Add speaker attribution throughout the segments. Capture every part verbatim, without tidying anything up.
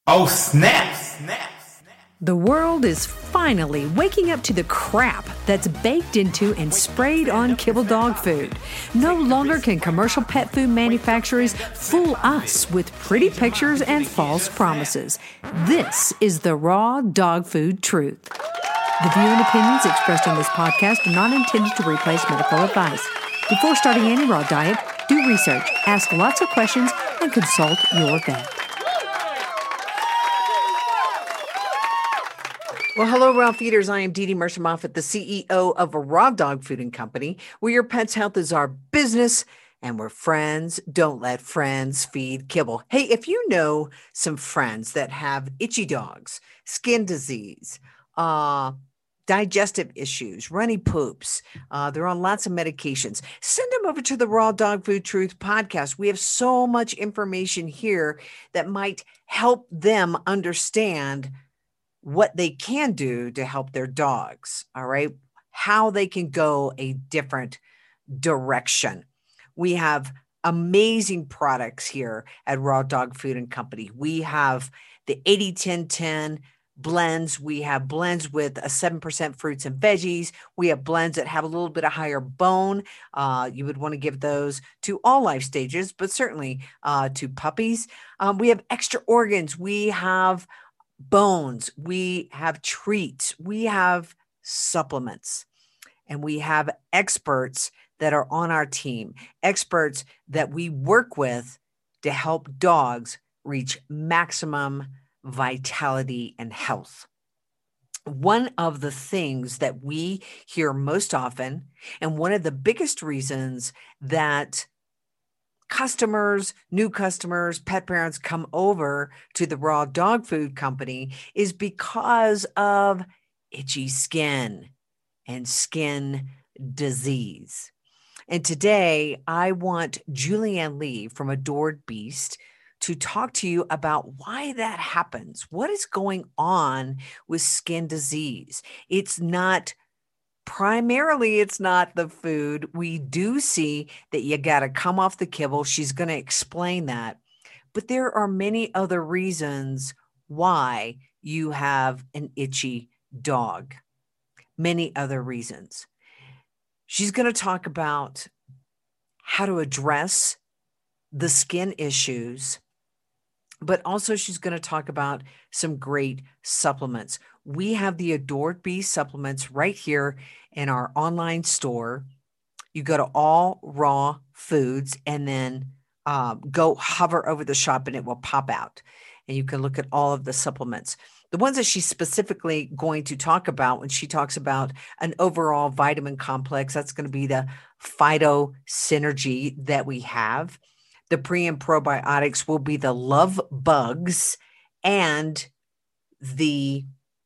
Speaker 1: Oh, snap! Snap!
Speaker 2: The world is finally waking up to the crap that's baked into and sprayed on kibble dog food. No longer can commercial pet food manufacturers fool us with pretty pictures and false promises. This is the raw dog food truth. The view and opinions expressed on this podcast are not intended to replace medical advice. Before starting any raw diet, do research, ask lots of questions, and consult your vet. Well, hello, raw feeders. I am Dee Dee Mercer Moffat, the C E O of a raw dog fooding company, where your pet's health is our business and we're friends. Don't let friends feed kibble. Hey, if you know some friends that have itchy dogs, skin disease, uh, digestive issues, runny poops, uh, they're on lots of medications, send them over to the Raw Dog Food Truth podcast. We have so much information here that might help them understand what they can do to help their dogs, all right? How they can go a different direction. We have amazing products here at Raw Dog Food and Company. We have the eighty ten ten blends. We have blends with a seven percent fruits and veggies. We have blends that have a little bit of higher bone. Uh, you would want to give those to all life stages, but certainly uh, to puppies. Um, we have extra organs. We have bones, we have treats, we have supplements, and we have experts that are on our team, experts that we work with to help dogs reach maximum vitality and health. One of the things that we hear most often, and one of the biggest reasons that customers, new customers, pet parents come over to the Raw Dog Food Company is because of itchy skin and skin disease. And today I want Julianne Lee from Adored Beast to talk to you about why that happens. What is going on with skin disease? It's not Primarily, it's not the food. We do see that you got to come off the kibble. She's going to explain that. But there are many other reasons why you have an itchy dog. Many other reasons. She's going to talk about how to address the skin issues, but also she's going to talk about some great supplements. We have the Adored Beast supplements right here in our online store. You go to All Raw Foods and then uh, go hover over the shop and it will pop out. And you can look at all of the supplements. The ones that she's specifically going to talk about when she talks about an overall vitamin complex, that's going to be the Phyto Synergy that we have. The pre and probiotics will be the Love Bugs and the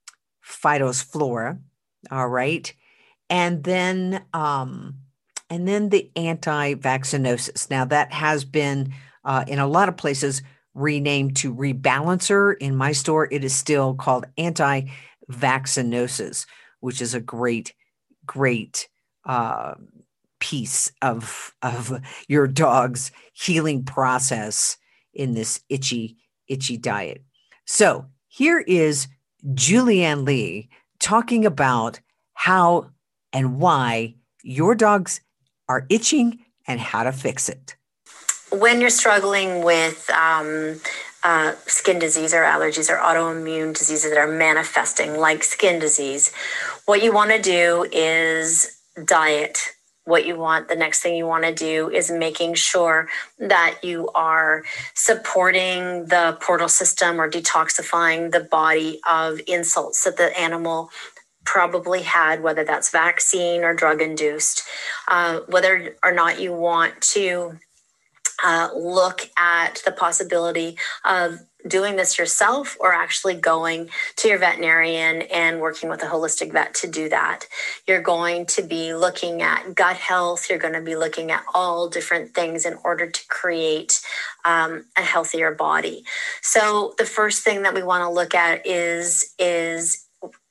Speaker 2: Phytos Flora. All right. And then, um, and then the anti-vaccinosis. Now that has been uh, in a lot of places renamed to Rebalancer. In my store, it is still called anti-vaccinosis, which is a great, great, uh, piece of, of your dog's healing process in this itchy, itchy diet. So here is Julianne Lee talking about how and why your dogs are itching and how to fix it.
Speaker 3: When you're struggling with um, uh, skin disease or allergies or autoimmune diseases that are manifesting like skin disease, what you want to do is diet. What you want, the next thing you want to do is making sure that you are supporting the portal system or detoxifying the body of insults that the animal probably had, whether that's vaccine or drug induced, uh, whether or not you want to uh, look at the possibility of doing this yourself or actually going to your veterinarian and working with a holistic vet to do that. You're going to be looking at gut health. You're going to be looking at all different things in order to create um, a healthier body. So the first thing that we want to look at is, is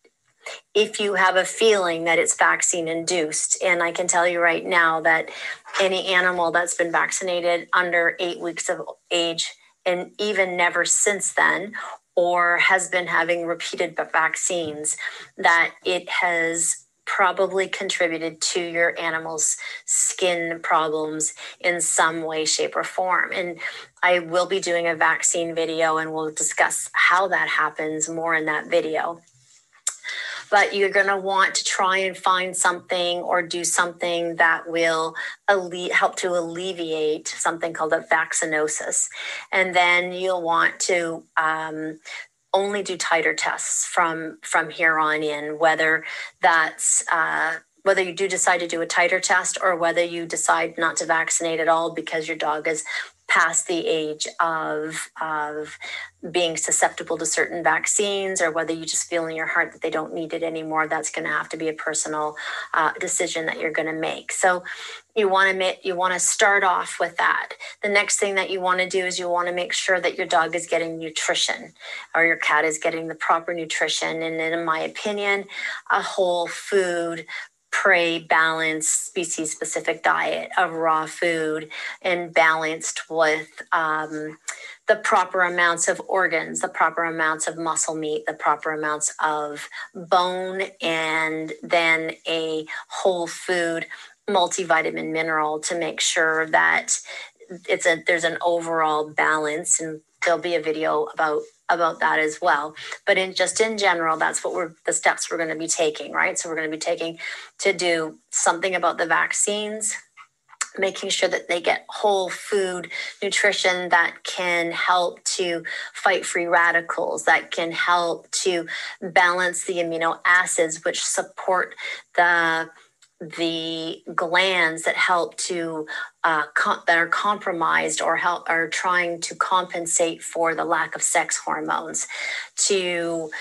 Speaker 3: if you have a feeling that it's vaccine induced. And I can tell you right now that any animal that's been vaccinated under eight weeks of age and even never since then, or has been having repeated vaccines, that it has probably contributed to your animal's skin problems in some way, shape, or form. And I will be doing a vaccine video, and we'll discuss how that happens more in that video. But you're going to want to try and find something or do something that will alle- help to alleviate something called a vaccinosis. And then you'll want to um, only do titer tests from, from here on in, whether that's uh, whether you do decide to do a titer test or whether you decide not to vaccinate at all because your dog is past the age of, of being susceptible to certain vaccines, or whether you just feel in your heart that they don't need it anymore. That's going to have to be a personal uh, decision that you're going to make. So you want to make, you want to start off with that. The next thing that you want to do is you want to make sure that your dog is getting nutrition, or your cat is getting the proper nutrition. And in my opinion, a whole food, prey balanced, species specific diet of raw food, and balanced with um, the proper amounts of organs, the proper amounts of muscle meat, the proper amounts of bone, and then a whole food multivitamin mineral to make sure that it's a there's an overall balance. And there'll be a video about about that as well. But in just in general, that's what we're the steps we're going to be taking, right? So we're going to be taking to do something about the vaccines, making sure that they get whole food nutrition that can help to fight free radicals, that can help to balance the amino acids, which support the the glands that help to uh, com- that are compromised or help are trying to compensate for the lack of sex hormones, to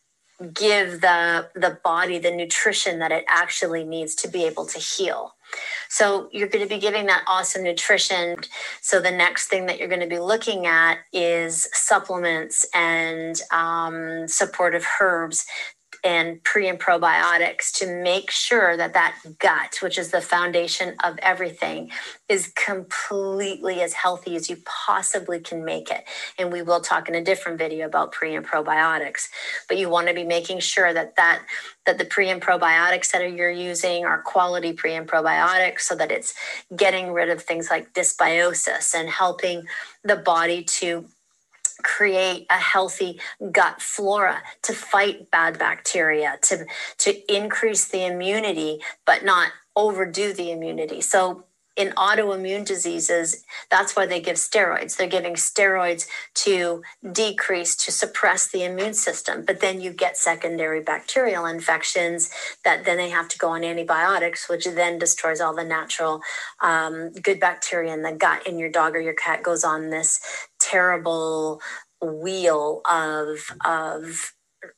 Speaker 3: give the the body the nutrition that it actually needs to be able to heal. So you're going to be giving that awesome nutrition. So the next thing that you're going to be looking at is supplements and um, supportive herbs and pre and probiotics to make sure that that gut, which is the foundation of everything, is completely as healthy as you possibly can make it. And we will talk in a different video about pre and probiotics. But you want to be making sure that that that the pre and probiotics that you're using are quality pre and probiotics, so that it's getting rid of things like dysbiosis and helping the body to create a healthy gut flora to fight bad bacteria, to to increase the immunity, but not overdo the immunity. So in autoimmune diseases, that's why they give steroids. They're giving steroids to decrease, to suppress the immune system. But then you get secondary bacterial infections that then they have to go on antibiotics, which then destroys all the natural um, good bacteria in the gut. And your dog or your cat goes on this terrible wheel of, of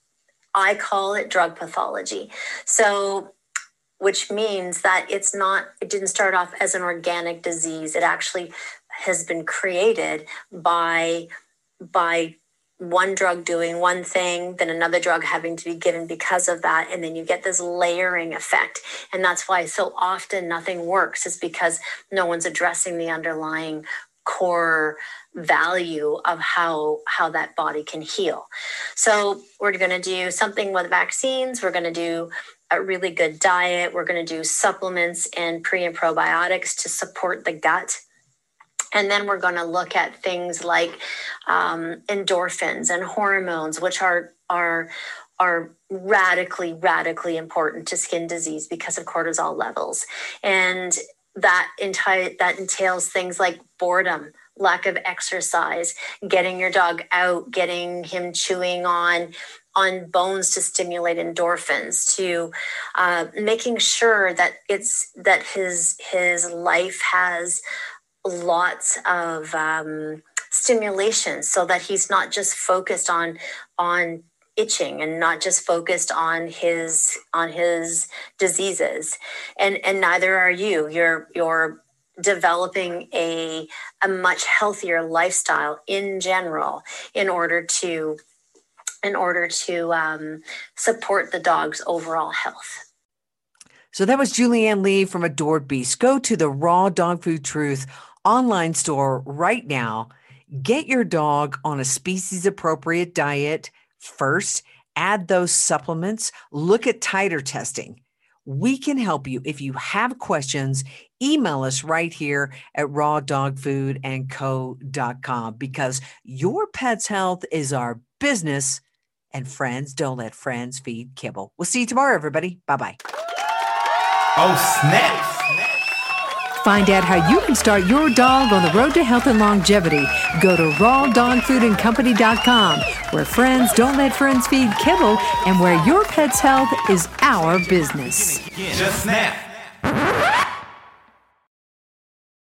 Speaker 3: I call it drug pathology. So which means that it's not, it didn't start off as an organic disease. It actually has been created by, by one drug doing one thing, then another drug having to be given because of that. And then you get this layering effect. And that's why so often nothing works, is because no one's addressing the underlying core value of how how that body can heal. So we're going to do something with vaccines. We're going to do a really good diet. We're going to do supplements and pre and probiotics to support the gut. And then we're going to look at things like um, endorphins and hormones, which are are are radically, radically important to skin disease because of cortisol levels. And that enti- that entails things like boredom, lack of exercise, getting your dog out, getting him chewing on on bones to stimulate endorphins, to uh, making sure that it's that his his life has lots of um, stimulation, so that he's not just focused on on itching and not just focused on his on his diseases. And and neither are you. You're you're developing a a much healthier lifestyle in general in order to in order to um, support the dog's overall health.
Speaker 2: So that was Julianne Lee from Adored Beast. Go to the Raw Dog Food Truth online store right now. Get your dog on a species-appropriate diet first. Add those supplements. Look at titer testing. We can help you. If you have questions, email us right here at raw dog food and co dot com, because your pet's health is our business, and friends don't let friends feed kibble. We'll see you tomorrow, everybody. Bye-bye.
Speaker 1: Oh, snap.
Speaker 4: Find out how you can start your dog on the road to health and longevity. Go to raw dog food and company dot com, where friends don't let friends feed kibble and where your pet's health is our business.
Speaker 1: Just snap.